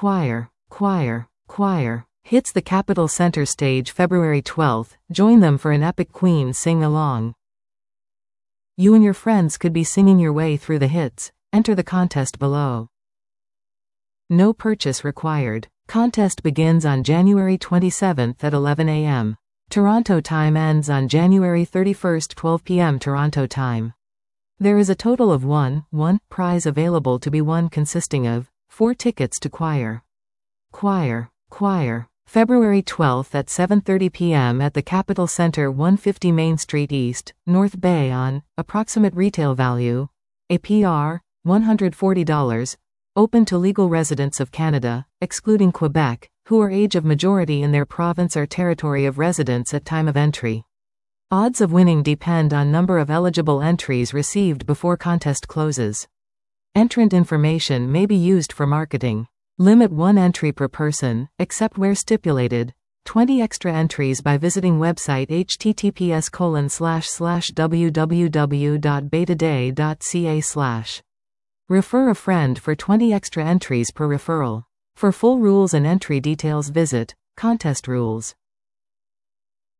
Choir, choir, choir hits the Capitol Center stage February 12th. Join them for an epic Queen sing-along. You and your friends could be singing your way through the hits. Enter the contest below. No purchase required. Contest begins on January 27th at 11 a.m. Toronto time, ends on January 31st 12 p.m. Toronto time. There is a total of one prize available to be won, consisting of 4 tickets to choir. Choir, choir, February 12th at 7:30 p.m. at the Capitol Center, 150 Main Street East, North Bay. On approximate retail value, APR $140. Open to legal residents of Canada, excluding Quebec, who are age of majority in their province or territory of residence at time of entry. Odds of winning depend on number of eligible entries received before contest closes. Entrant information may be used for marketing. Limit 1 entry per person, except where stipulated. 20 extra entries by visiting website https://www.betaday.ca/. Refer a friend for 20 extra entries per referral. For full rules and entry details, visit Contest Rules.